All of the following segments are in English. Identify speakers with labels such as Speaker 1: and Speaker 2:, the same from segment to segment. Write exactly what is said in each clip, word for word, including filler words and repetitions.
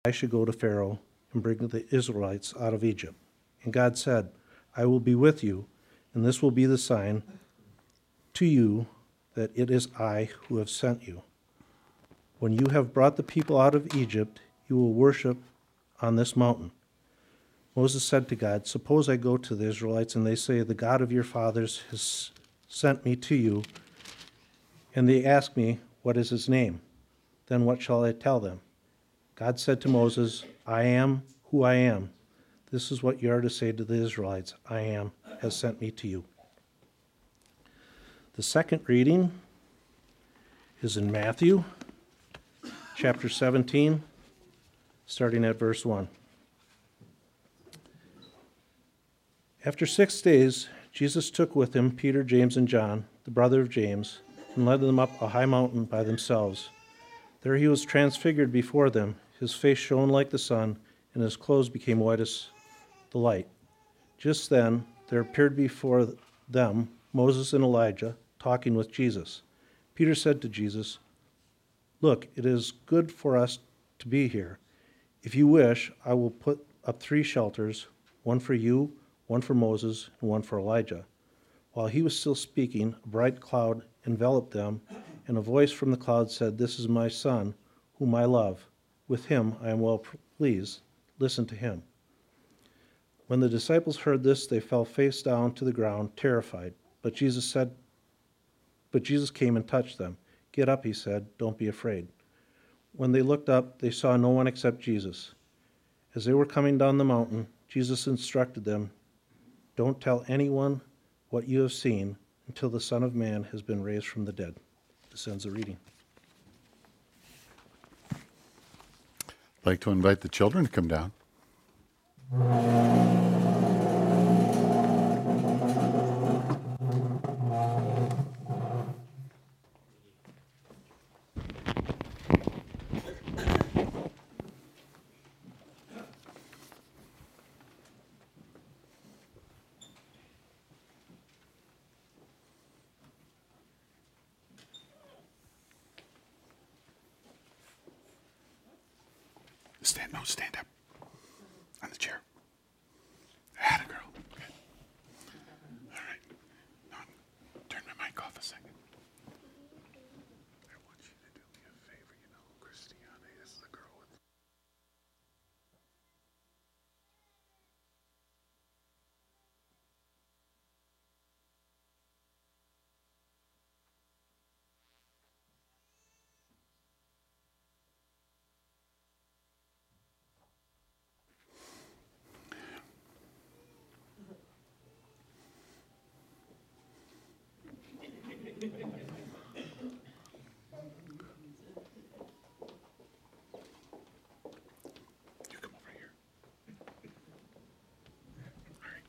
Speaker 1: I should go to Pharaoh and bring the Israelites out of Egypt. And God said, I will be with you, and this will be the sign to you that it is I who have sent you. When you have brought the people out of Egypt, you will worship on this mountain. Moses said to God, suppose I go to the Israelites and they say, the God of your fathers has sent me to you, and they ask me, what is his name? Then what shall I tell them? God said to Moses, I am who I am. This is what you are to say to the Israelites, I am has sent me to you. The second reading is in Matthew chapter seventeen, starting at verse one. After six days, Jesus took with him Peter, James, and John, the brother of James, and led them up a high mountain by themselves. There he was transfigured before them. His face shone like the sun, and his clothes became white as the light. Just then there appeared before them Moses and Elijah talking with Jesus. Peter said to Jesus, look, it is good for us to be here. If you wish, I will put up three shelters, one for you, one for Moses, and one for Elijah. While he was still speaking, a bright cloud enveloped them, and a voice from the cloud said, this is my son, whom I love. With him I am well pleased. Listen to him. When the disciples heard this, they fell face down to the ground, terrified. But Jesus said, but Jesus came and touched them. Get up, he said, don't be afraid. When they looked up, they saw no one except Jesus. As they were coming down the mountain, Jesus instructed them, don't tell anyone what you have seen until the Son of Man has been raised from the dead. This ends the reading.
Speaker 2: I'd like to invite the children to come down. Stand, no, stand up on the chair. Atta girl. Good. All right. Now, turn my mic off a second. I want you to do me a favor. You know, Christiane is the girl with. You come over here. All right.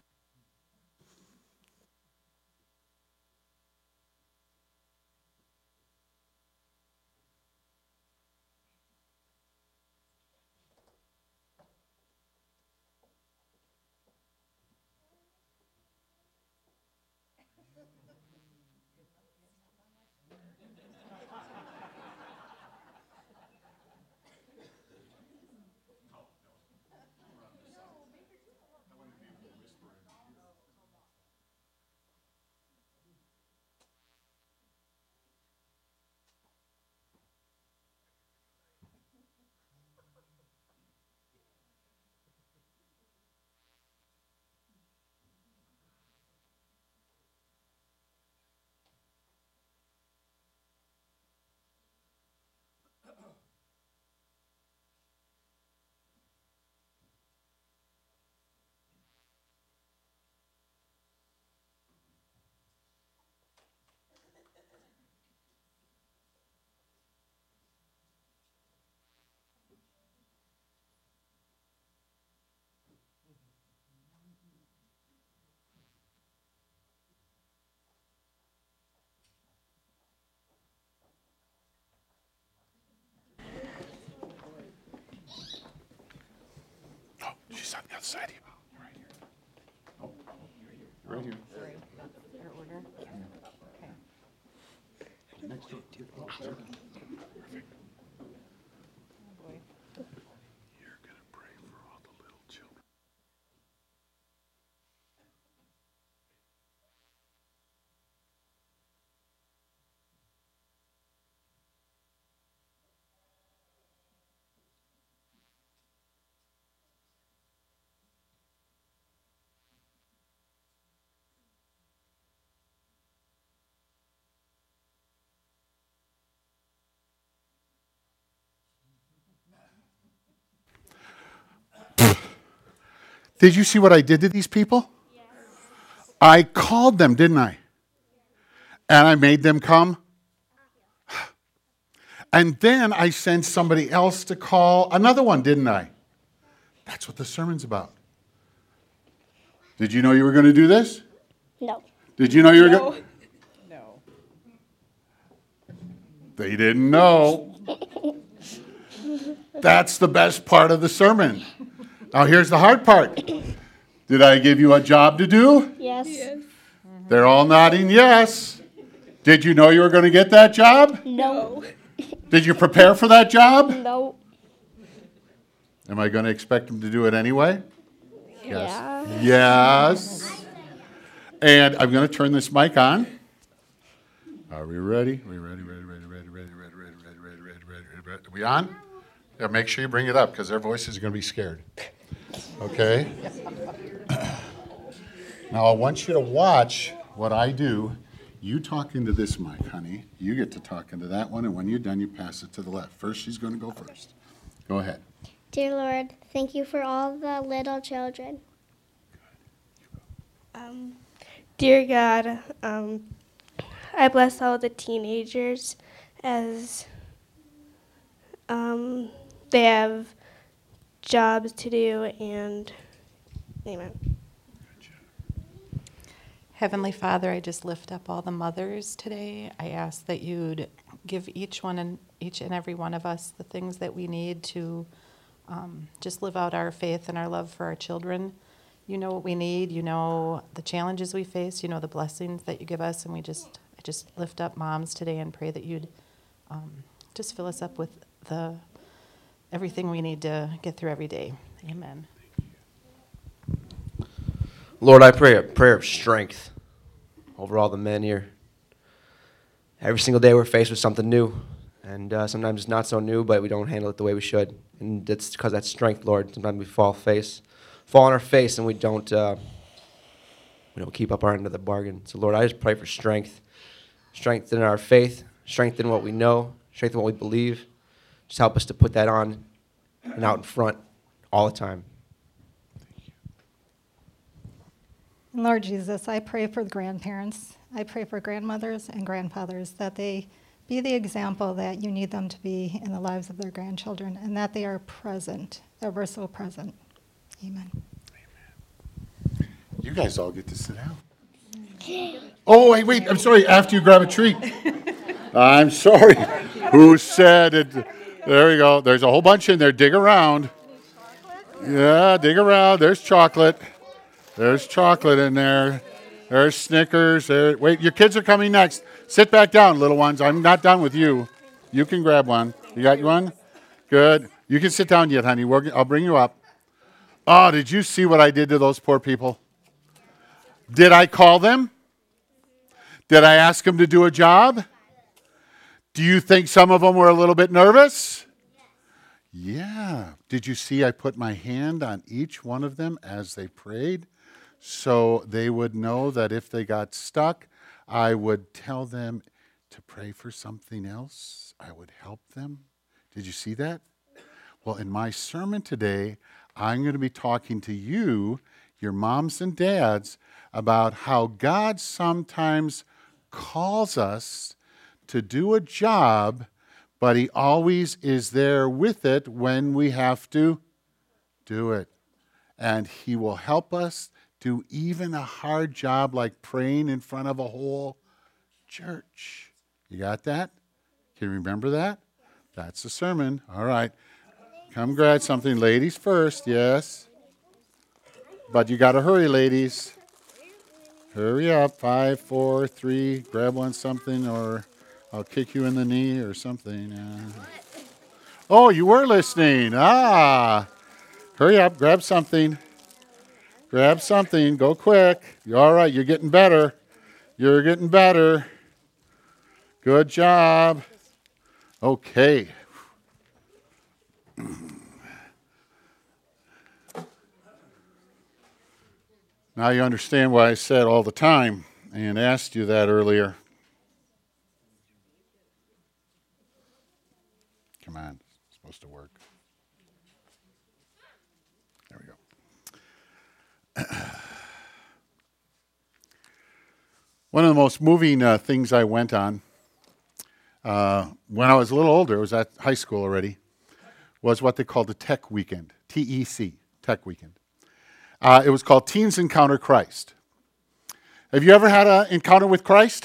Speaker 2: Oh, she's on the other side of you. You're right here. Oh, you're right here.
Speaker 3: Sorry, your order. Okay.
Speaker 2: Next to it. Oh, perfect.
Speaker 3: Oh boy.
Speaker 2: You're Did you see what I did to these people? Yes. I called them, didn't I? And I made them come. And then I sent somebody else to call another one, didn't I? That's what the sermon's about. Did you know you were going to do this?
Speaker 4: No.
Speaker 2: Did you know you were going to?
Speaker 3: No.
Speaker 2: They didn't know. That's the best part of the sermon. Now here's the hard part. Did I give you a job to do?
Speaker 4: Yes. Yes.
Speaker 2: They're all nodding yes. Did you know you were going to get that job?
Speaker 4: No.
Speaker 2: Did you prepare for that job?
Speaker 4: No.
Speaker 2: Am I going to expect them to do it anyway?
Speaker 4: Yeah.
Speaker 2: Yes. Yes. And I'm going to turn this mic on. Are we ready? Are we ready? Ready? Ready? Ready? Ready? Ready? Ready? Ready? Ready? Ready? Ready? Ready? Are we on? Yeah. Make sure you bring it up because their voices are going to be scared. Okay. Now I want you to watch what I do. You talk into this mic, honey. You get to talk into that one, and when you're done, you pass it to the left. First, she's going to go first. Go ahead.
Speaker 4: Dear Lord, thank you for all the little children. Um, dear God, um, I bless all the teenagers as um, they have jobs to do, and amen.
Speaker 3: Heavenly Father, I just lift up all the mothers today. I ask that you'd give each one and each and every one of us the things that we need to um, just live out our faith and our love for our children. You know what we need. You know the challenges we face. You know the blessings that you give us, and we just I just lift up moms today and pray that you'd um, just fill us up with the everything we need to get through every day. Amen.
Speaker 5: Lord, I pray a prayer of strength over all the men here. Every single day we're faced with something new, and uh, sometimes it's not so new, but we don't handle it the way we should. And it's because that's strength, Lord. Sometimes we fall face, fall on our face, and we don't uh, we don't keep up our end of the bargain. So, Lord, I just pray for strength, strength in our faith, strength in what we know, strength in what we believe. Just help us to put that on and out in front all the time.
Speaker 6: Lord Jesus, I pray for the grandparents. I pray for grandmothers and grandfathers that they be the example that you need them to be in the lives of their grandchildren, and that they are present, ever so present. Amen.
Speaker 2: Amen. You guys all get to sit down. Oh, wait, wait. I'm sorry. After you grab a treat. I'm sorry. Who said it? There we go. There's a whole bunch in there. Dig around. Yeah, dig around. There's chocolate. There's chocolate in there. There's Snickers. There. Wait, your kids are coming next. Sit back down, little ones. I'm not done with you. You can grab one. You got one? Good. You can sit down yet, honey. We're, I'll bring you up. Oh, did you see what I did to those poor people? Did I call them? Did I ask them to do a job? Do you think some of them were a little bit nervous? Yeah. Did you see I put my hand on each one of them as they prayed? So they would know that if they got stuck, I would tell them to pray for something else. I would help them. Did you see that? Well, in my sermon today, I'm going to be talking to you, your moms and dads, about how God sometimes calls us to do a job, but he always is there with it when we have to do it. And he will help us do even a hard job like praying in front of a whole church. You got that? Can you remember that? That's the sermon. All right. Come grab something. Ladies first, yes. But you got to hurry, ladies. Hurry up. Five, four, three. Grab one something, or I'll kick you in the knee or something. Yeah. Oh, you were listening. Ah. Hurry up. Grab something. Grab something. Go quick. You're all right. You're getting better. You're getting better. Good job. Okay. Now you understand why I said all the time and asked you that earlier. Come on. It's supposed to work. There we go. One of the most moving uh, things I went on uh, when I was a little older, I was at high school already, was what they called the Tech Weekend, T E C, Tech Weekend. Uh, it was called Teens Encounter Christ. Have you ever had an encounter with Christ?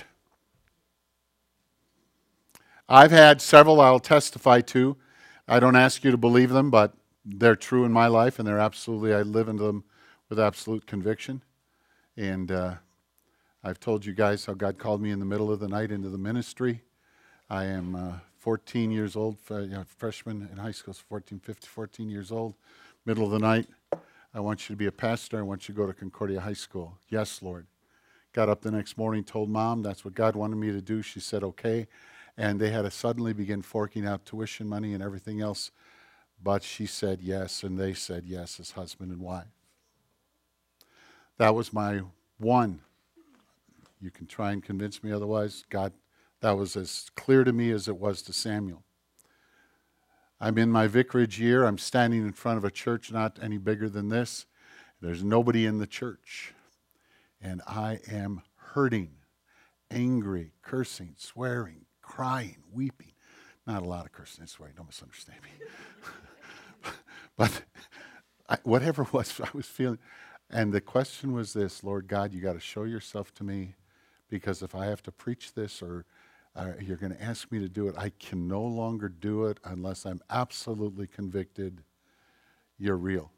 Speaker 2: I've had several I'll testify to. I don't ask you to believe them, but they're true in my life, and they're absolutely, I live into them with absolute conviction. And uh, I've told you guys how God called me in the middle of the night into the ministry. I am uh, fourteen years old, uh, you know, freshman in high school, so fourteen, fifteen, fourteen years old, middle of the night. I want you to be a pastor. I want you to go to Concordia High School. Yes, Lord. Got up the next morning, told Mom that's what God wanted me to do. She said, okay. And they had to suddenly begin forking out tuition money and everything else. But she said yes, and they said yes as husband and wife. That was my one. You can try and convince me otherwise. God, that was as clear to me as it was to Samuel. I'm in my vicarage year. I'm standing in front of a church not any bigger than this. There's nobody in the church. And I am hurting, angry, cursing, swearing, crying, weeping. Not a lot of cursing and swearing, don't misunderstand me. But I, whatever it was, I was feeling. And the question was this, Lord God, you got to show yourself to me, because if I have to preach this or uh, you're going to ask me to do it, I can no longer do it unless I'm absolutely convicted you're real.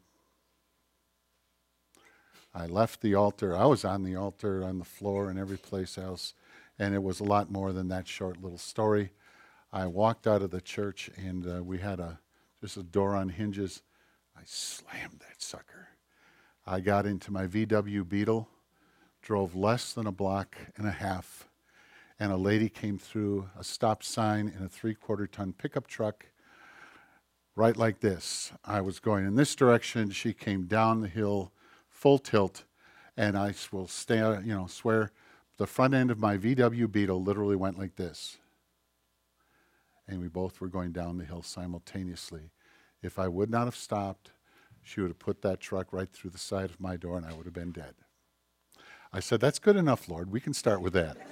Speaker 2: I left the altar. I was on the altar, on the floor, and every place else, and it was a lot more than that short little story. I walked out of the church, and uh, we had a just a door on hinges. I slammed that sucker. I got into my V W Beetle, drove less than a block and a half, and a lady came through a stop sign in a three-quarter ton pickup truck, right like this. I was going in this direction. She came down the hill, full tilt, and I will stay, you know, swear the front end of my V W Beetle literally went like this. And we both were going down the hill simultaneously. If I would not have stopped, she would have put that truck right through the side of my door, and I would have been dead. I said, that's good enough, Lord. We can start with that.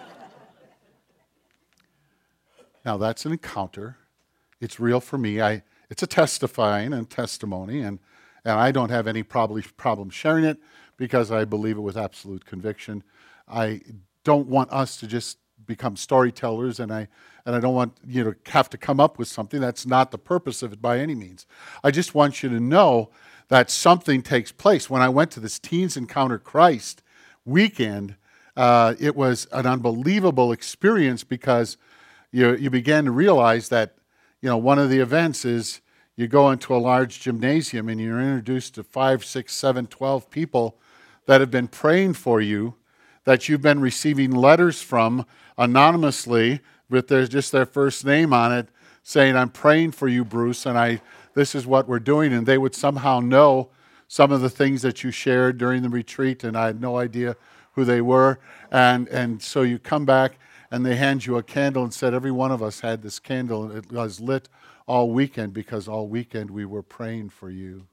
Speaker 2: Now, that's an encounter. It's real for me. I, it's a testifying and testimony, and, and I don't have any probably problem sharing it because I believe it with absolute conviction. I don't want us to just become storytellers, and I and I don't want you to have to come up with something. That's not the purpose of it by any means. I just want you to know that something takes place. When I went to this Teens Encounter Christ weekend, uh, it was an unbelievable experience because you you began to realize that you know one of the events is you go into a large gymnasium and you're introduced to five, six, seven, twelve people that have been praying for you, that you've been receiving letters from anonymously with their, just their first name on it, saying, I'm praying for you, Bruce, and I this is what we're doing. And they would somehow know some of the things that you shared during the retreat, and I had no idea who they were. And, and so you come back, and they hand you a candle and said, every one of us had this candle, and it was lit all weekend because all weekend we were praying for you.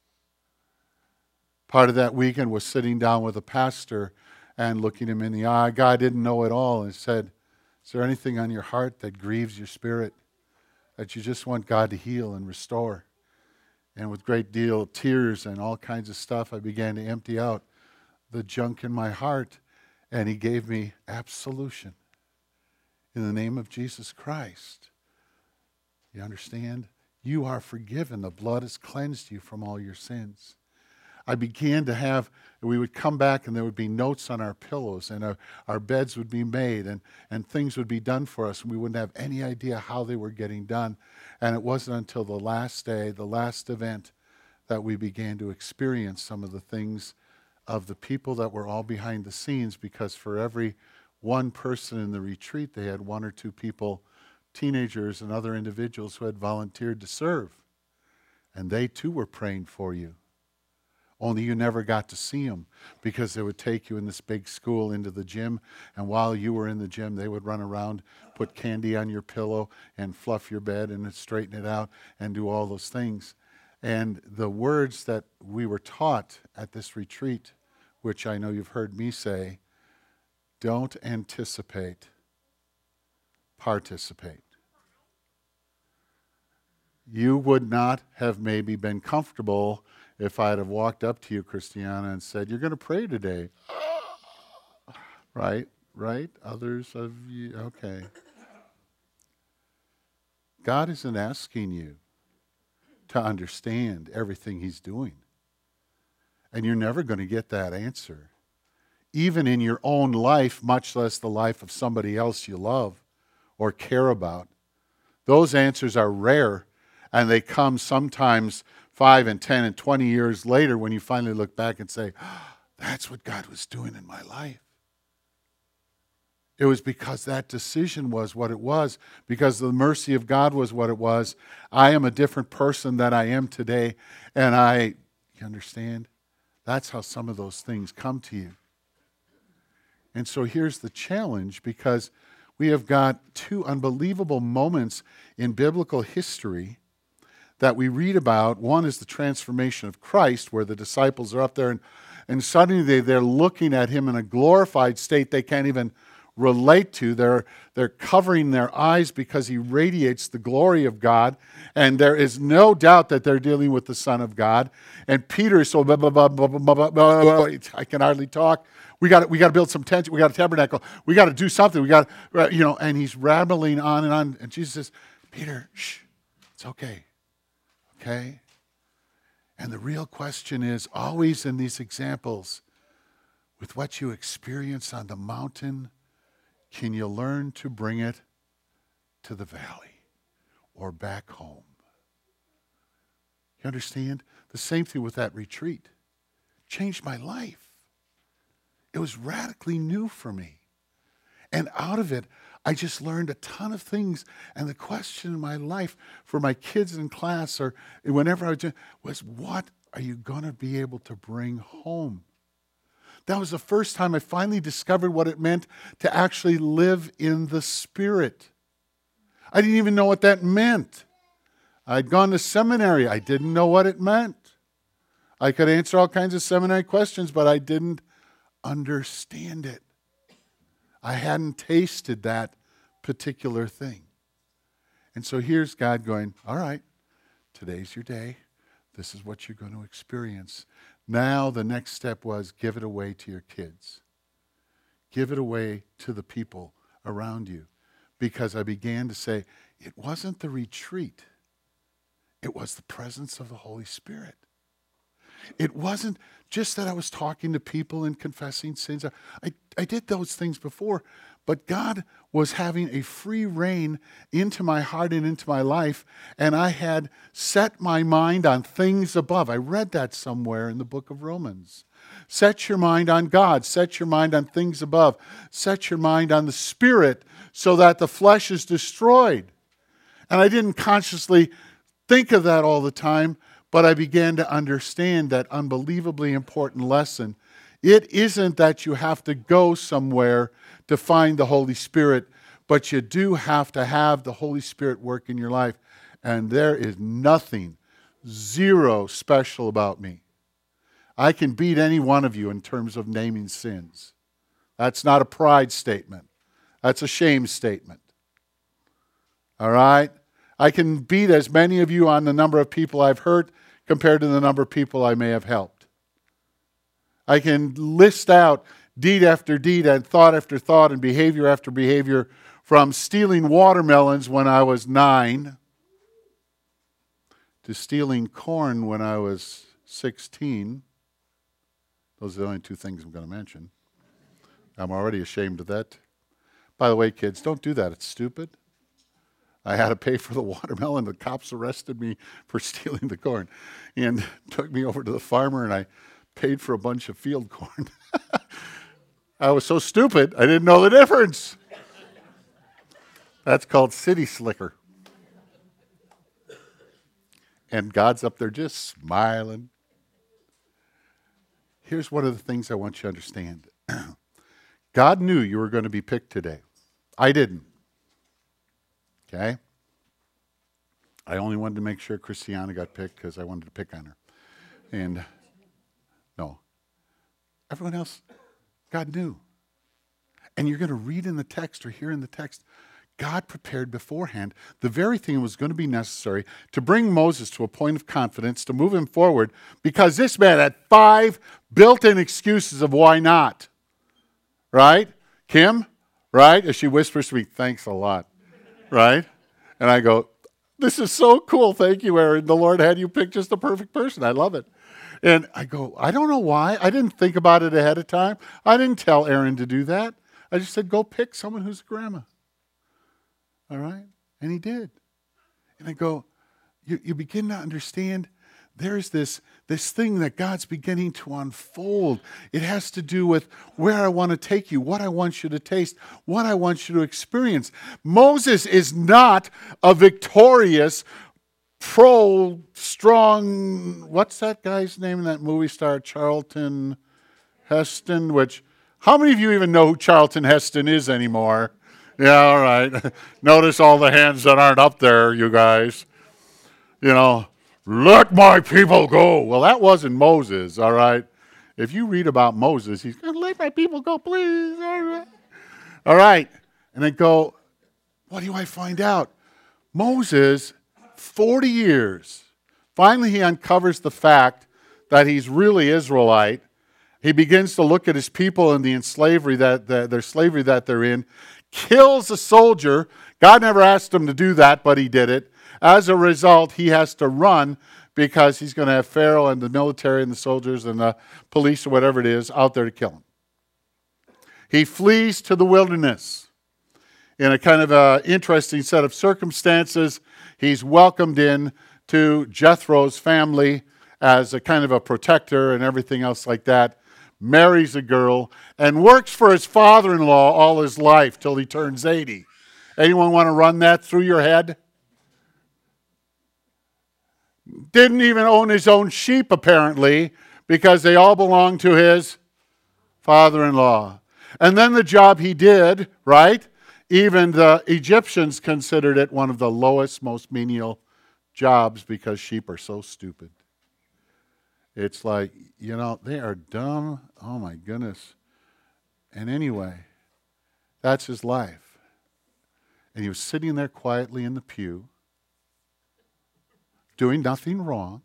Speaker 2: Part of that weekend was sitting down with a pastor and looking him in the eye. God didn't know it all and said, is there anything on your heart that grieves your spirit, that you just want God to heal and restore? And with great deal of tears and all kinds of stuff, I began to empty out the junk in my heart, and he gave me absolution in the name of Jesus Christ. You understand? You are forgiven. The blood has cleansed you from all your sins. I began to have, we would come back and there would be notes on our pillows, and our, our beds would be made, and, and things would be done for us, and we wouldn't have any idea how they were getting done. And it wasn't until the last day, the last event, that we began to experience some of the things of the people that were all behind the scenes, because for every one person in the retreat, they had one or two people, teenagers and other individuals who had volunteered to serve. And they too were praying for you. Only you never got to see them because they would take you in this big school into the gym, and while you were in the gym, they would run around, put candy on your pillow, and fluff your bed and straighten it out and do all those things. And the words that we were taught at this retreat, which I know you've heard me say, Don't anticipate. Participate. You would not have maybe been comfortable if I'd have walked up to you, Christiana, and said, you're going to pray today. Right? Right? Others of you? Okay. God isn't asking you to understand everything he's doing. And you're never going to get that answer. Even in your own life, much less the life of somebody else you love or care about. Those answers are rare, and they come sometimes five and ten and twenty years later when you finally look back and say, oh, that's what God was doing in my life. It was because that decision was what it was, because the mercy of God was what it was. I am a different person than I am today, and I, you understand? That's how some of those things come to you. And so here's the challenge, because we have got two unbelievable moments in biblical history that we read about. One is the transformation of Christ, where the disciples are up there, and, and suddenly they, they're looking at him in a glorified state they can't even relate to. They're, they're covering their eyes because he radiates the glory of God, and there is no doubt that they're dealing with the Son of God. And Peter is so, blah, blah, blah, blah, blah, blah, blah, I can hardly talk. We got we got to build some tents. We got a tabernacle. We got to do something. We got to, you know, and he's rambling on and on. And Jesus says, Peter, shh, it's okay. Okay? And the real question is always in these examples, with what you experience on the mountain, can you learn to bring it to the valley or back home? You understand? The same thing with that retreat. Changed my life. It was radically new for me. And out of it, I just learned a ton of things. And the question in my life for my kids in class or whenever I was doing was, what are you going to be able to bring home? That was the first time I finally discovered what it meant to actually live in the Spirit. I didn't even know what that meant. I'd gone to seminary. I didn't know what it meant. I could answer all kinds of seminary questions, but I didn't understand it. I hadn't tasted that particular thing. And so here's God going, all right, today's your day. This is what you're going to experience. Now the next step was give it away to your kids. Give it away to the people around you. Because I began to say, it wasn't the retreat. It was the presence of the Holy Spirit. It wasn't just that I was talking to people and confessing sins. I, I did those things before, but God was having a free reign into my heart and into my life, and I had set my mind on things above. I read that somewhere in the book of Romans. Set your mind on God. Set your mind on things above. Set your mind on the Spirit so that the flesh is destroyed. And I didn't consciously think of that all the time, but I began to understand that unbelievably important lesson. It isn't that you have to go somewhere to find the Holy Spirit, but you do have to have the Holy Spirit work in your life. And there is nothing, zero special about me. I can beat any one of you in terms of naming sins. That's not a pride statement. That's a shame statement. All right? I can beat as many of you on the number of people I've hurt compared to the number of people I may have helped. I can list out deed after deed and thought after thought and behavior after behavior, from stealing watermelons when I was nine to stealing corn when I was sixteen. Those are the only two things I'm going to mention. I'm already ashamed of that. By the way, kids, don't do that. It's stupid. I had to pay for the watermelon. The cops arrested me for stealing the corn and took me over to the farmer, and I paid for a bunch of field corn. I was so stupid, I didn't know the difference. That's called city slicker. And God's up there just smiling. Here's one of the things I want you to understand. God knew you were going to be picked today. I didn't. Okay? I only wanted to make sure Christiana got picked because I wanted to pick on her. And no. Everyone else, God knew. And you're going to read in the text or hear in the text, God prepared beforehand the very thing that was going to be necessary to bring Moses to a point of confidence, to move him forward, because this man had five built-in excuses of why not. Right? Kim, right? As she whispers to me, thanks a lot. Right? And I go, this is so cool. Thank you, Aaron. The Lord had you pick just the perfect person. I love it. And I go, I don't know why. I didn't think about it ahead of time. I didn't tell Aaron to do that. I just said, go pick someone who's a grandma. All right? And he did. And I go, you, you begin to understand there's this, this thing that God's beginning to unfold. It has to do with where I want to take you, what I want you to taste, what I want you to experience. Moses is not a victorious, pro, strong, what's that guy's name in that movie star, Charlton Heston, which, how many of you even know who Charlton Heston is anymore? Yeah, all right. Notice all the hands that aren't up there, you guys. You know, let my people go. Well, that wasn't Moses, all right? If you read about Moses, he's going to let my people go, please. All right. All right. And then go, what do I find out? Moses, forty years, finally he uncovers the fact that he's really Israelite. He begins to look at his people and the enslavery that the, their slavery that they're in, kills a soldier. God never asked him to do that, but he did it. As a result, he has to run because he's going to have Pharaoh and the military and the soldiers and the police or whatever it is out there to kill him. He flees to the wilderness. In a kind of a interesting set of circumstances, he's welcomed in to Jethro's family as a kind of a protector and everything else like that. Marries a girl, and works for his father-in-law all his life till he turns eighty. Anyone want to run that through your head? Didn't even own his own sheep, apparently, because they all belonged to his father-in-law. And then the job he did, right? Even the Egyptians considered it one of the lowest, most menial jobs because sheep are so stupid. It's like, you know, they are dumb. Oh, my goodness. And anyway, that's his life. And he was sitting there quietly in the pew, doing nothing wrong.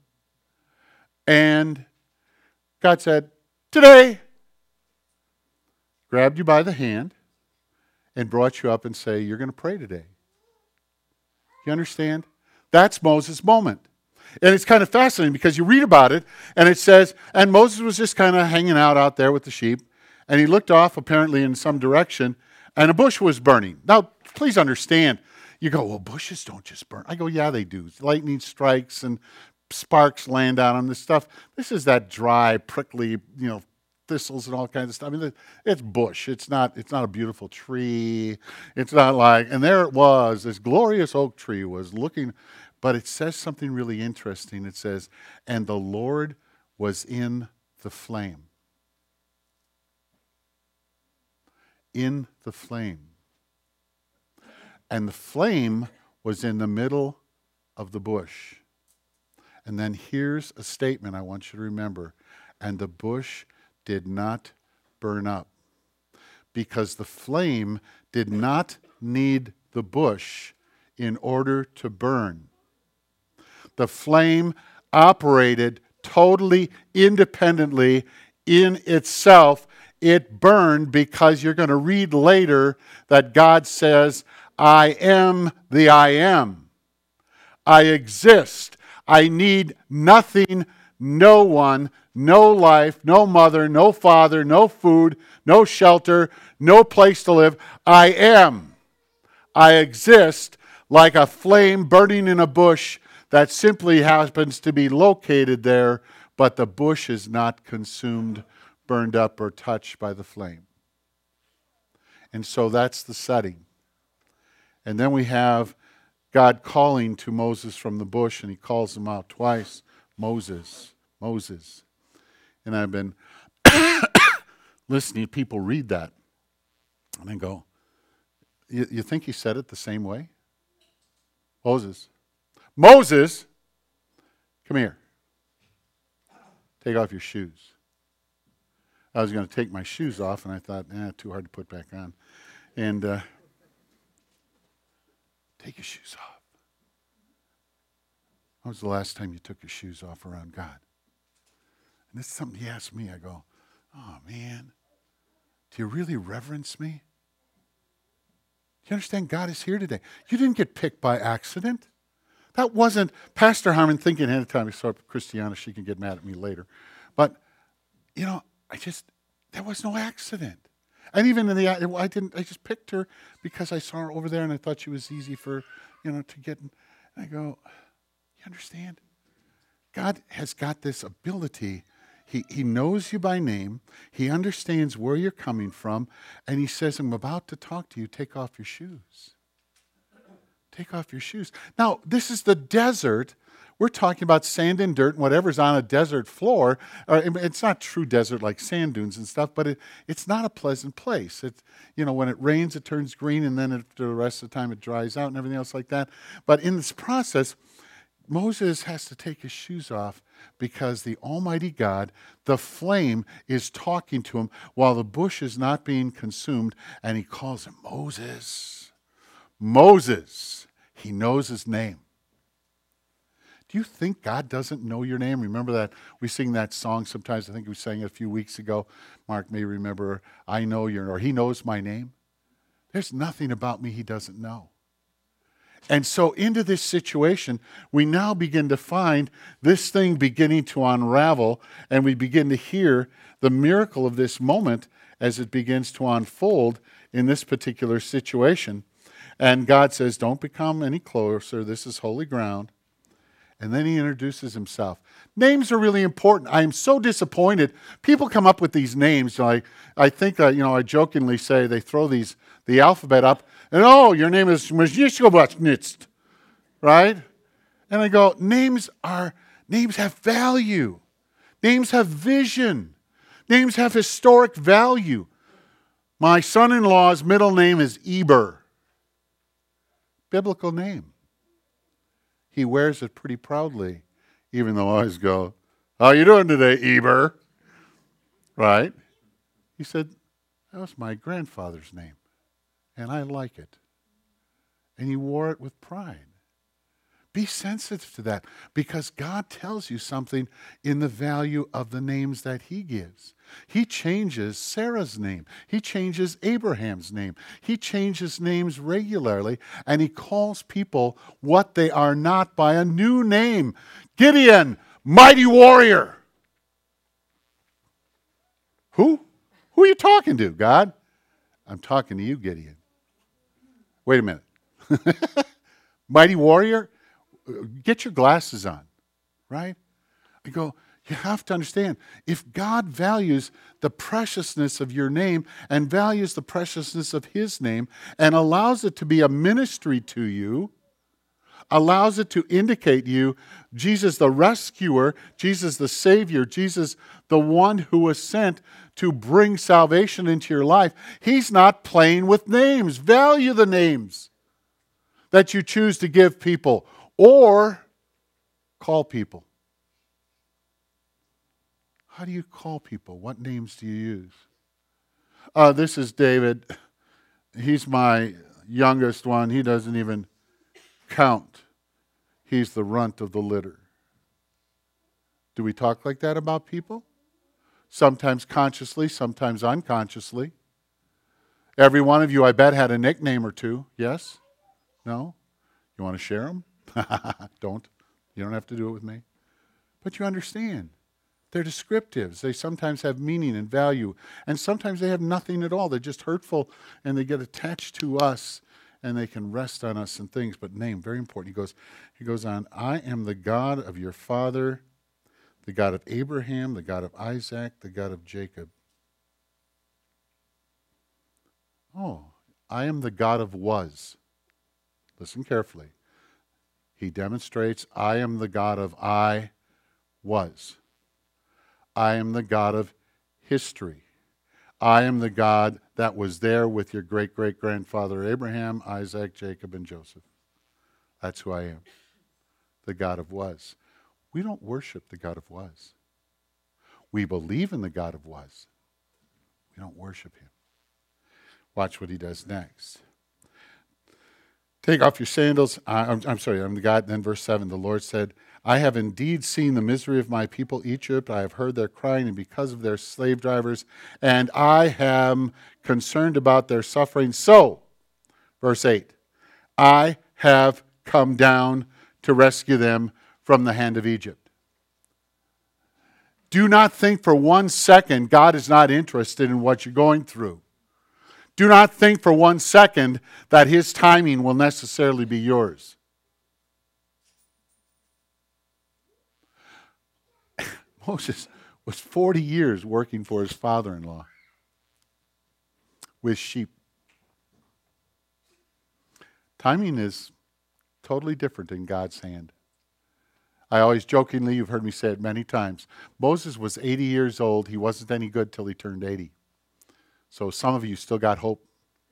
Speaker 2: And God said, today, grabbed you by the hand and brought you up and say, you're going to pray today. You understand? That's Moses' moment. And it's kind of fascinating because you read about it and it says, and Moses was just kind of hanging out out there with the sheep, and he looked off apparently in some direction, and a bush was burning. Now, please understand, you go, well, bushes don't just burn. I go, yeah, they do. Lightning strikes and sparks land on them. This stuff, this is that dry, prickly, you know, thistles and all kinds of stuff. I mean, it's bush. It's not, it's not a beautiful tree. It's not like, and there it was, this glorious oak tree was looking. But it says something really interesting. It says, and the Lord was in the flame. In the flame. And the flame was in the middle of the bush. And then here's a statement I want you to remember. And the bush did not burn up. Because the flame did not need the bush in order to burn. The flame operated totally independently in itself. It burned because you're going to read later that God says, I am the I am. I exist. I need nothing, no one, no life, no mother, no father, no food, no shelter, no place to live. I am. I exist like a flame burning in a bush that simply happens to be located there, but the bush is not consumed, burned up, or touched by the flame. And so that's the setting. And then we have God calling to Moses from the bush, and he calls him out twice, Moses, Moses. And I've been listening to people read that, and I go, you, you think he said it the same way? Moses. Moses, come here. Take off your shoes. I was going to take my shoes off, and I thought, eh, too hard to put back on. And uh, take your shoes off. When was the last time you took your shoes off around God? And this is something he asked me. I go, oh, man, do you really reverence me? Do you understand God is here today? You didn't get picked by accident. That wasn't Pastor Harmon thinking ahead of time. So Christiana, she can get mad at me later. But, you know, I just, there was no accident. And even in the, I didn't, I just picked her because I saw her over there and I thought she was easy for, you know, to get. And I go, you understand? God has got this ability. He, he knows you by name. He understands where you're coming from. And he says, I'm about to talk to you. Take off your shoes. Take off your shoes. Now, this is the desert. We're talking about sand and dirt and whatever's on a desert floor. Or it's not true desert like sand dunes and stuff, but it, it's not a pleasant place. It, you know, when it rains, it turns green, and then it, the rest of the time it dries out and everything else like that. But in this process, Moses has to take his shoes off because the Almighty God, the flame, is talking to him while the bush is not being consumed, and he calls him Moses. Moses. He knows his name. Do you think God doesn't know your name? Remember that we sing that song sometimes. I think we sang it a few weeks ago. Mark may remember, I know your, or he knows my name. There's nothing about me he doesn't know. And so into this situation, we now begin to find this thing beginning to unravel, and we begin to hear the miracle of this moment as it begins to unfold in this particular situation. And God says, don't become any closer. This is holy ground. And then he introduces himself. Names are really important. I am so disappointed. People come up with these names. I, I think, uh, you know, I jokingly say they throw these the alphabet up, and oh, your name is Mzhishkobachnitz, right? And I go, names are, names have value. Names have vision. Names have historic value. My son-in-law's middle name is Eber. Biblical name. He wears it pretty proudly, even though I always go, how you doing today, Eber? Right? He said, that was my grandfather's name, and I like it. And he wore it with pride. Be sensitive to that, because God tells you something in the value of the names that he gives. He changes Sarah's name. He changes Abraham's name. He changes names regularly, and he calls people what they are not by a new name. Gideon, mighty warrior. Who? Who are you talking to, God? I'm talking to you, Gideon. Wait a minute. Mighty warrior? Get your glasses on, right? I go, you have to understand, if God values the preciousness of your name and values the preciousness of his name and allows it to be a ministry to you, allows it to indicate you, Jesus the rescuer, Jesus the Savior, Jesus the one who was sent to bring salvation into your life, he's not playing with names. Value the names that you choose to give people or call people. How do you call people? What names do you use? Uh, this is David. He's my youngest one. He doesn't even count. He's the runt of the litter. Do we talk like that about people? Sometimes consciously, sometimes unconsciously. Every one of you, I bet, had a nickname or two. Yes? No? You want to share them? Don't. You don't have to do it with me. But you understand. They're descriptives. They sometimes have meaning and value. And sometimes they have nothing at all. They're just hurtful and they get attached to us and they can rest on us and things. But name, very important. He goes, he goes on, I am the God of your father, the God of Abraham, the God of Isaac, the God of Jacob. Oh, I am the God of was. Listen carefully. He demonstrates, I am the God of I was. I am the God of history. I am the God that was there with your great-great-grandfather Abraham, Isaac, Jacob, and Joseph. That's who I am, the God of was. We don't worship the God of was. We believe in the God of was. You don't worship him. Watch what he does next. Take off your sandals. I, I'm, I'm sorry, I'm the God. Then verse seven, the Lord said, I have indeed seen the misery of my people Egypt. I have heard their crying, and because of their slave drivers, and I am concerned about their suffering. So, verse eight, I have come down to rescue them from the hand of Egypt. Do not think for one second God is not interested in what you're going through. Do not think for one second that his timing will necessarily be yours. Moses was forty years working for his father-in-law with sheep. Timing is totally different in God's hand. I always jokingly, you've heard me say it many times, Moses was eighty years old. He wasn't any good till he turned eighty. So some of you still got hope.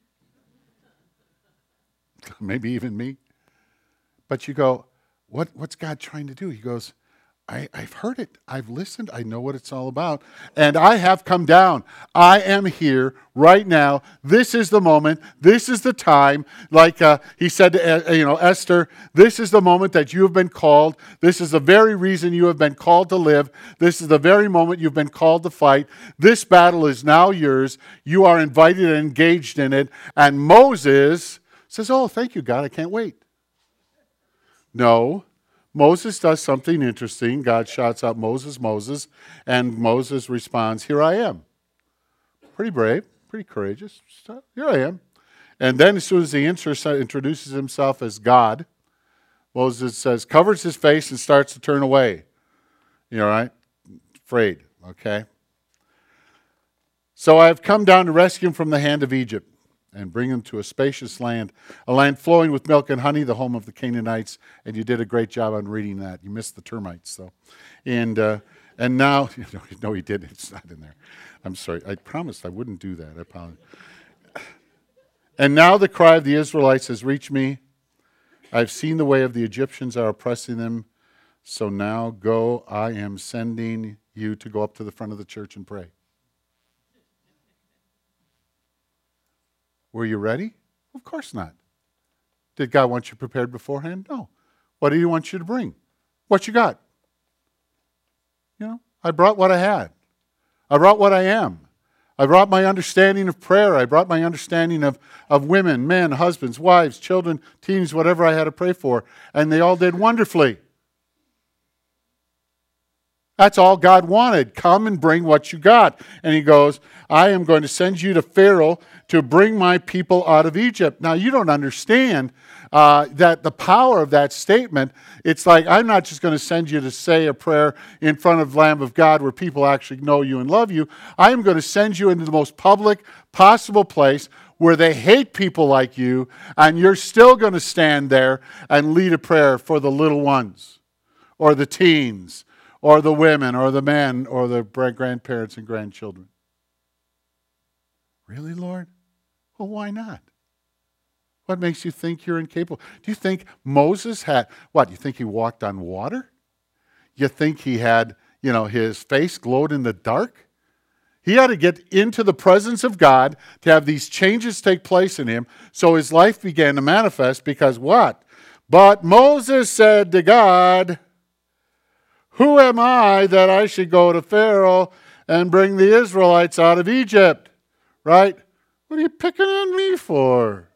Speaker 2: Maybe even me. But you go, what, what's God trying to do? He goes, I, I've heard it. I've listened. I know what it's all about. And I have come down. I am here right now. This is the moment. This is the time. Like uh, he said to uh, you know, Esther, this is the moment that you have been called. This is the very reason you have been called to live. This is the very moment you've been called to fight. This battle is now yours. You are invited and engaged in it. And Moses says, oh, thank you, God. I can't wait. No. Moses does something interesting. God shouts out, Moses, Moses, and Moses responds, here I am. Pretty brave, pretty courageous. Here I am. And then as soon as he introduces himself as God, Moses says, covers his face and starts to turn away. You all right? Afraid, okay? So I have come down to rescue him from the hand of Egypt and bring him to a spacious land, a land flowing with milk and honey, the home of the Canaanites. And you did a great job on reading that. You missed the termites, though. And uh, and now, no, no, he didn't. It's not in there. I'm sorry. I promised I wouldn't do that. I apologize. And now the cry of the Israelites has reached me. I've seen the way of the Egyptians are oppressing them. So now go. I am sending you to go up to the front of the church and pray. Were you ready? Of course not. Did God want you prepared beforehand? No. What did he want you to bring? What you got? You know, I brought what I had. I brought what I am. I brought my understanding of prayer. I brought my understanding of, of women, men, husbands, wives, children, teens, whatever I had to pray for. And they all did wonderfully. That's all God wanted. Come and bring what you got. And he goes, I am going to send you to Pharaoh to bring my people out of Egypt. Now, you don't understand uh, that the power of that statement. It's like, I'm not just going to send you to say a prayer in front of the Lamb of God where people actually know you and love you. I am going to send you into the most public possible place where they hate people like you, and you're still going to stand there and lead a prayer for the little ones or the teens or the women, or the men, or the grandparents and grandchildren. Really, Lord? Well, why not? What makes you think you're incapable? Do you think Moses had, what, you think he walked on water? You think he had, you know, his face glowed in the dark? He had to get into the presence of God to have these changes take place in him, so his life began to manifest because what? But Moses said to God, who am I that I should go to Pharaoh and bring the Israelites out of Egypt? Right? What are you picking on me for?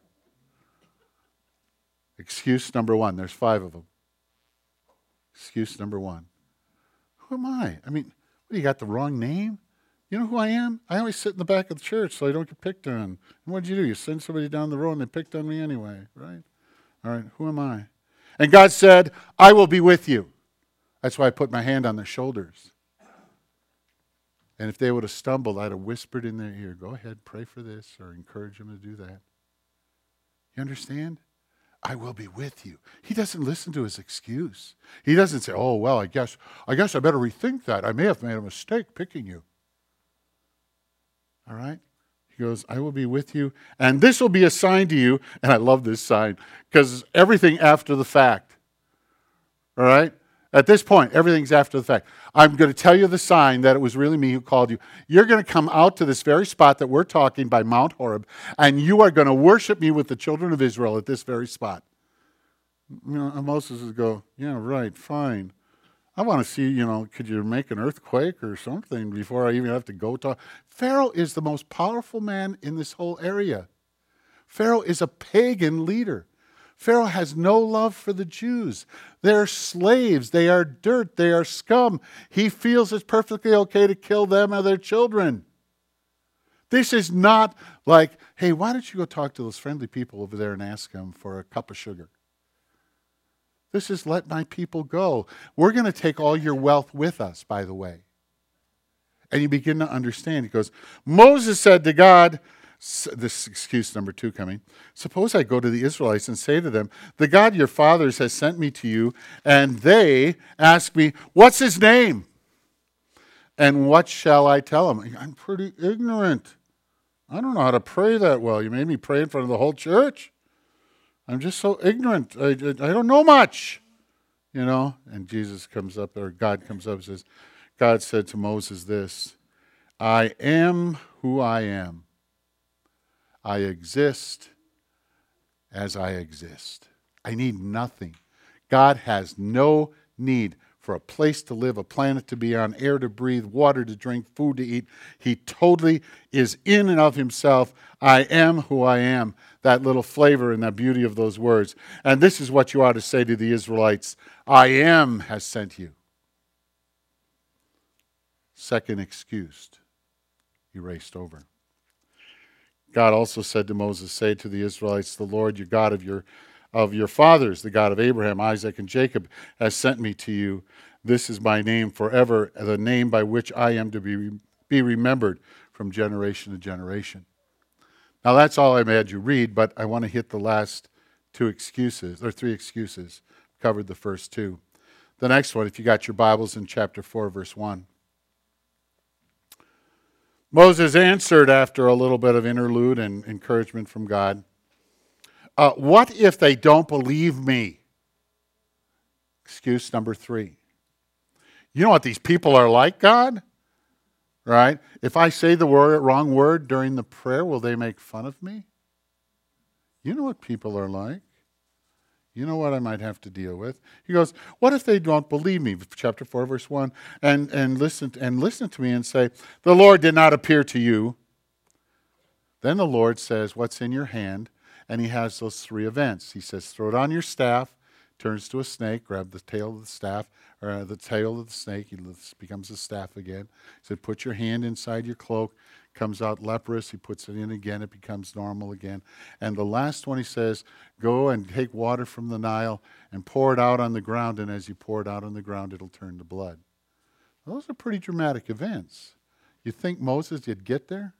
Speaker 2: Excuse number one. There's five of them. Excuse number one. Who am I? I mean, what, you got the wrong name? You know who I am? I always sit in the back of the church so I don't get picked on. And what did you do? You send somebody down the road and they picked on me anyway, right? All right, who am I? And God said, I will be with you. That's why I put my hand on their shoulders. And if they would have stumbled, I'd have whispered in their ear, go ahead, pray for this, or encourage them to do that. You understand? I will be with you. He doesn't listen to his excuse. He doesn't say, oh, well, I guess, I guess I better rethink that. I may have made a mistake picking you. All right? He goes, I will be with you, and this will be a sign to you. And I love this sign, because everything after the fact. All right? At this point, everything's after the fact. I'm going to tell you the sign that it was really me who called you. You're going to come out to this very spot that we're talking by Mount Horeb, and you are going to worship me with the children of Israel at this very spot. You know, and Moses would go, yeah, right, fine. I want to see, you know, could you make an earthquake or something before I even have to go talk? Pharaoh is the most powerful man in this whole area. Pharaoh is a pagan leader. Pharaoh has no love for the Jews. They're slaves. They are dirt. They are scum. He feels it's perfectly okay to kill them and their children. This is not like, hey, why don't you go talk to those friendly people over there and ask them for a cup of sugar? This is let my people go. We're going to take all your wealth with us, by the way. And you begin to understand. He goes, Moses said to God, this excuse number two coming, suppose I go to the Israelites and say to them, the God your fathers has sent me to you, and they ask me, what's his name? And what shall I tell them? I'm pretty ignorant. I don't know how to pray that well. You made me pray in front of the whole church. I'm just so ignorant. I, I, I don't know much. You know, and Jesus comes up, or God comes up and says, God said to Moses this, I am who I am. I exist as I exist. I need nothing. God has no need for a place to live, a planet to be on, air to breathe, water to drink, food to eat. He totally is in and of himself. I am who I am. That little flavor and that beauty of those words. And this is what you ought to say to the Israelites. I am has sent you. Second excused. Erased over. God also said to Moses, say to the Israelites, the Lord your God of your of your fathers, the God of Abraham, Isaac, and Jacob, has sent me to you. This is my name forever, the name by which I am to be, be remembered from generation to generation. Now that's all I had you read, but I want to hit the last two excuses, or three excuses. Covered the first two. The next one, if you got your Bibles, in chapter four, verse one. Moses answered after a little bit of interlude and encouragement from God. Uh, what if they don't believe me? Excuse number three. You know what these people are like, God? Right? If I say the word, wrong word during the prayer, will they make fun of me? You know what people are like. You know what I might have to deal with. He goes, what if they don't believe me? Chapter four, verse one. And, and, listen, and listen to me and say, the Lord did not appear to you. Then the Lord says, what's in your hand? And he has those three events. He says, throw it on your staff, turns to a snake, grab the tail of the staff, or the tail of the snake, it becomes a staff again. He said, put your hand inside your cloak, comes out leprous, he puts it in again, it becomes normal again. And the last one he says, go and take water from the Nile and pour it out on the ground, and as you pour it out on the ground, it'll turn to blood. Those are pretty dramatic events. You think Moses did get there?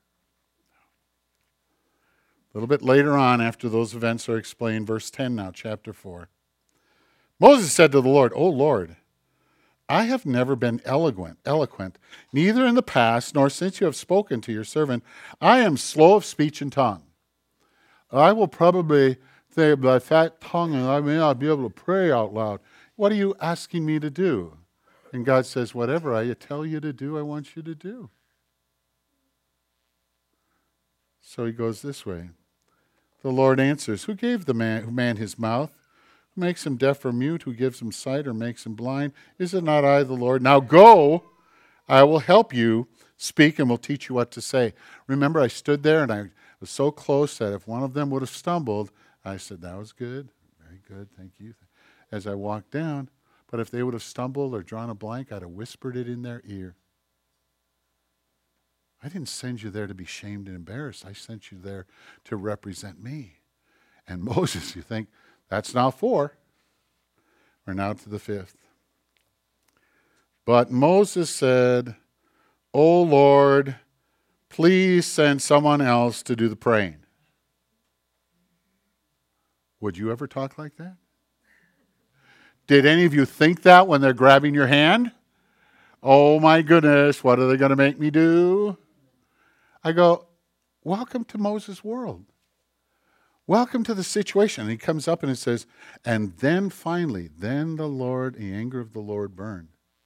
Speaker 2: A little bit later on, after those events are explained, verse ten now, chapter four. Moses said to the Lord, O Lord, I have never been eloquent, eloquent, neither in the past nor since you have spoken to your servant. I am slow of speech and tongue. I will probably say by fat tongue, and I may not be able to pray out loud. What are you asking me to do? And God says, whatever I tell you to do, I want you to do. So he goes this way. The Lord answers, who gave the man, man his mouth? Who makes him deaf or mute? Who gives him sight or makes him blind? Is it not I, the Lord? Now go, I will help you. Speak and will teach you what to say. Remember, I stood there and I was so close that if one of them would have stumbled, I said, that was good. Very good, thank you. As I walked down, but if they would have stumbled or drawn a blank, I'd have whispered it in their ear. I didn't send you there to be shamed and embarrassed. I sent you there to represent me. And Moses, you think, that's now four. We're now to the fifth. But Moses said, O Lord, please send someone else to do the praying. Would you ever talk like that? Did any of you think that when they're grabbing your hand? Oh my goodness, what are they going to make me do? I go, welcome to Moses' world. Welcome to the situation. And he comes up and it says, and then finally, then the Lord, the anger of the Lord burned.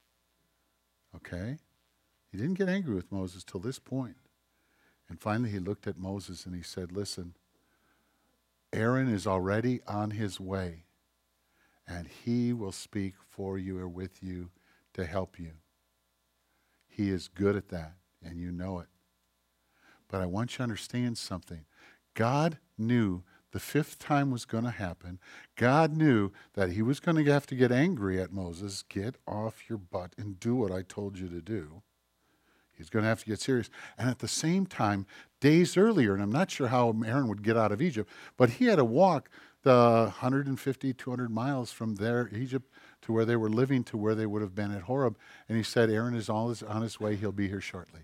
Speaker 2: Okay? He didn't get angry with Moses till this point. And finally he looked at Moses and he said, listen, Aaron is already on his way, and he will speak for you or with you to help you. He is good at that, and you know it. But I want you to understand something. God knew the fifth time was going to happen. God knew that he was going to have to get angry at Moses. Get off your butt and do what I told you to do. He's going to have to get serious. And at the same time, days earlier, and I'm not sure how Aaron would get out of Egypt, but he had to walk the one hundred fifty, two hundred miles from there, Egypt, to where they were living, to where they would have been at Horeb. And he said, Aaron is on his, on his way. He'll be here shortly.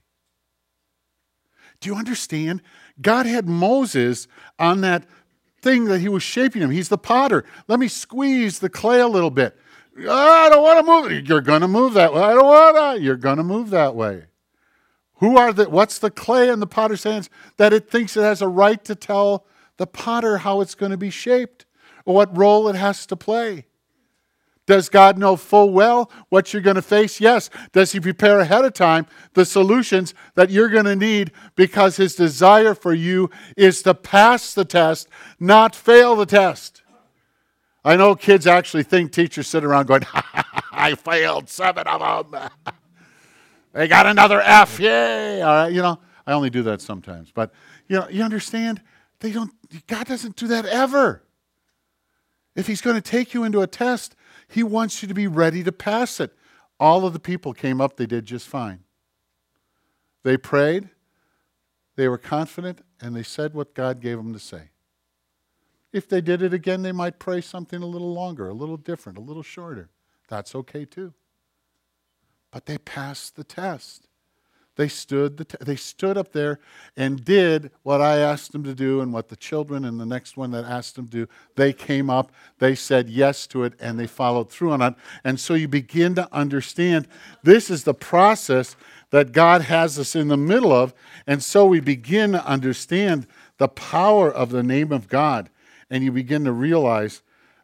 Speaker 2: Do you understand? God had Moses on that thing that he was shaping him. He's the potter. Let me squeeze the clay a little bit. Oh, I don't want to move it. You're going to move that way. I don't want to. You're going to move that way. Who are the, what's the clay in the potter's hands that it thinks it has a right to tell the potter how it's going to be shaped or what role it has to play? Does God know full well what you're going to face? Yes. Does he prepare ahead of time the solutions that you're going to need, because his desire for you is to pass the test, not fail the test? I know kids actually think teachers sit around going, I failed seven of them. They got another F, yay! All right, you know, I only do that sometimes. But, you know, you understand? They don't, God doesn't do that ever. If he's going to take you into a test, he wants you to be ready to pass it. All of the people came up, they did just fine. They prayed, they were confident, and they said what God gave them to say. If they did it again, they might pray something a little longer, a little different, a little shorter. That's okay too. But they passed the test. They stood the t- they stood up there and did what I asked them to do, and what the children and the next one that asked them to do. They came up, they said yes to it, and they followed through on it. And so you begin to understand this is the process that God has us in the middle of. And so we begin to understand the power of the name of God. And you begin to realize,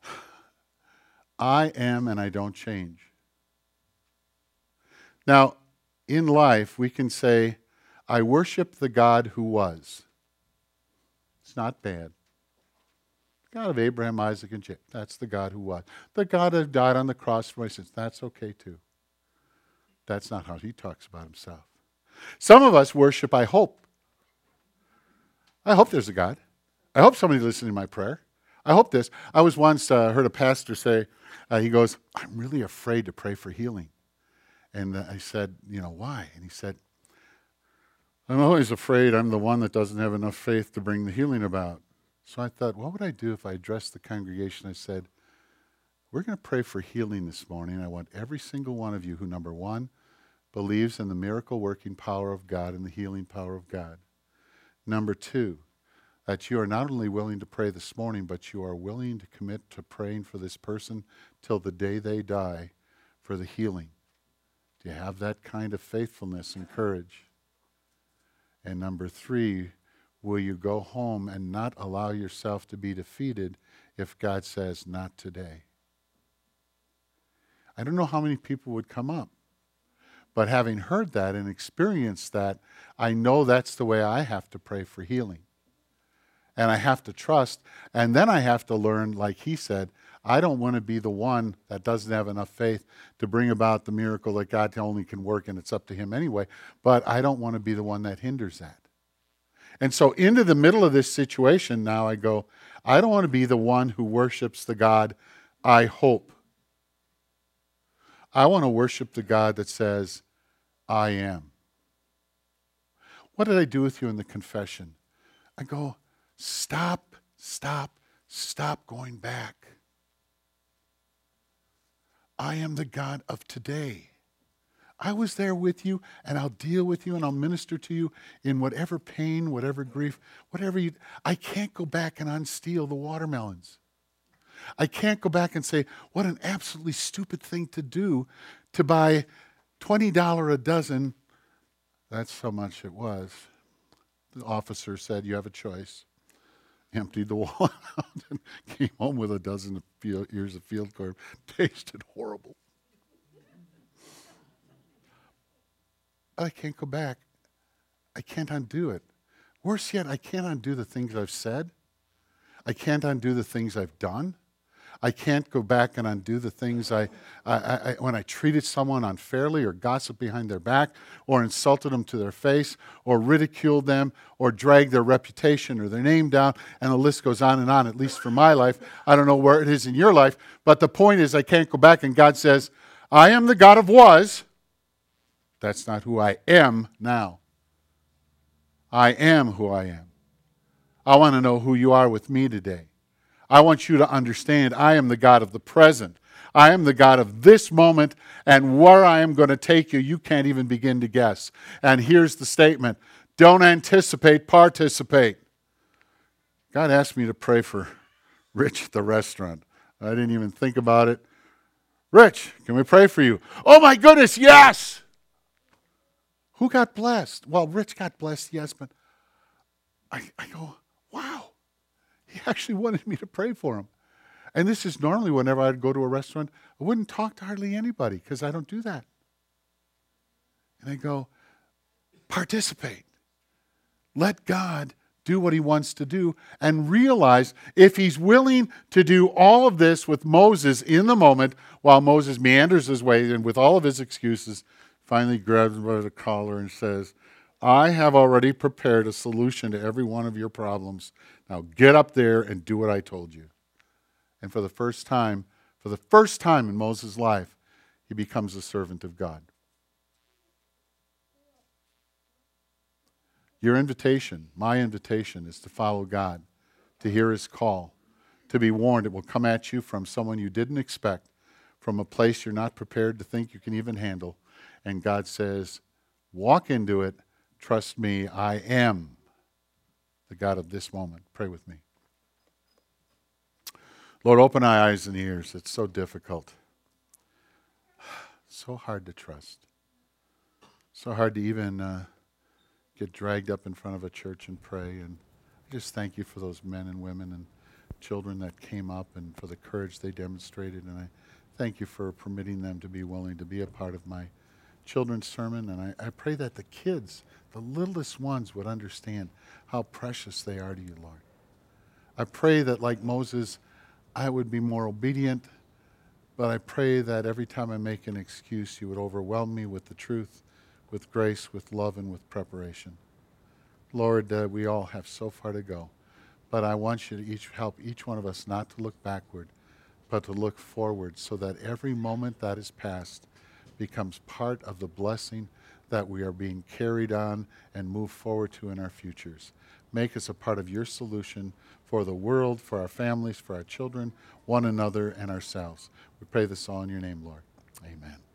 Speaker 2: I am and I don't change. Now, in life, we can say, I worship the God who was. It's not bad. The God of Abraham, Isaac, and Jacob. That's the God who was. The God who died on the cross for my sins. That's okay too. That's not how he talks about himself. Some of us worship, I hope. I hope there's a God. I hope somebody's listening to my prayer. I hope this. I was once uh, heard a pastor say, uh, he goes, I'm really afraid to pray for healing. And I said, you know, why? And he said, I'm always afraid I'm the one that doesn't have enough faith to bring the healing about. So I thought, what would I do if I addressed the congregation? I said, we're going to pray for healing this morning. I want every single one of you who, number one, believes in the miracle working power of God and the healing power of God. Number two, that you are not only willing to pray this morning, but you are willing to commit to praying for this person till the day they die for the healing. You have that kind of faithfulness and courage. And number three, will you go home and not allow yourself to be defeated if God says, not today? I don't know how many people would come up. But having heard that and experienced that, I know that's the way I have to pray for healing. And I have to trust. And then I have to learn, like he said, I don't want to be the one that doesn't have enough faith to bring about the miracle that God only can work, and it's up to him anyway. But I don't want to be the one that hinders that. And so into the middle of this situation now I go, I don't want to be the one who worships the God I hope. I want to worship the God that says, I am. What did I do with you in the confession? I go, stop, stop, stop going back. I am the God of today. I was there with you, and I'll deal with you, and I'll minister to you in whatever pain, whatever grief, whatever you... I can't go back and unsteal the watermelons. I can't go back and say, what an absolutely stupid thing to do to buy twenty dollars a dozen. That's how much it was. The officer said, you have a choice. emptied the wallet out, and came home with a dozen of field, ears of field corn. Tasted horrible. But I can't go back. I can't undo it. Worse yet, I can't undo the things I've said. I can't undo the things I've done. I can't go back and undo the things I, I, I, when I treated someone unfairly or gossiped behind their back or insulted them to their face or ridiculed them or dragged their reputation or their name down, and the list goes on and on, at least for my life. I don't know where it is in your life, but the point is I can't go back, and God says, I am the God of was. That's not who I am now. I am who I am. I want to know who you are with me today. I want you to understand I am the God of the present. I am the God of this moment, and where I am going to take you, you can't even begin to guess. And here's the statement. Don't anticipate, participate. God asked me to pray for Rich at the restaurant. I didn't even think about it. Rich, can we pray for you? Oh my goodness, yes! Who got blessed? Well, Rich got blessed, yes, but I, I go, wow. He actually wanted me to pray for him. And this is normally whenever I'd go to a restaurant, I wouldn't talk to hardly anybody because I don't do that. And I go, participate. Let God do what he wants to do and realize if he's willing to do all of this with Moses in the moment while Moses meanders his way and with all of his excuses, finally grabs him by the collar and says, I have already prepared a solution to every one of your problems. Now get up there and do what I told you. And for the first time, for the first time in Moses' life, he becomes a servant of God. Your invitation, my invitation, is to follow God, to hear his call, to be warned it will come at you from someone you didn't expect, from a place you're not prepared to think you can even handle. And God says, walk into it. Trust me, I am the God of this moment. Pray with me. Lord, open our eyes and ears. It's so difficult. So hard to trust. So hard to even uh, get dragged up in front of a church and pray. And I just thank you for those men and women and children that came up and for the courage they demonstrated. And I thank you for permitting them to be willing to be a part of my children's sermon. And I, I pray that the kids, the littlest ones, would understand how precious they are to you, Lord. I pray that, like Moses, I would be more obedient, but I pray that every time I make an excuse, you would overwhelm me with the truth, with grace, with love, and with preparation. Lord, uh, we all have so far to go, but I want you to each help each one of us not to look backward, but to look forward so that every moment that is past becomes part of the blessing that we are being carried on and move forward to in our futures. Make us a part of your solution for the world, for our families, for our children, one another, and ourselves. We pray this all in your name, Lord. Amen.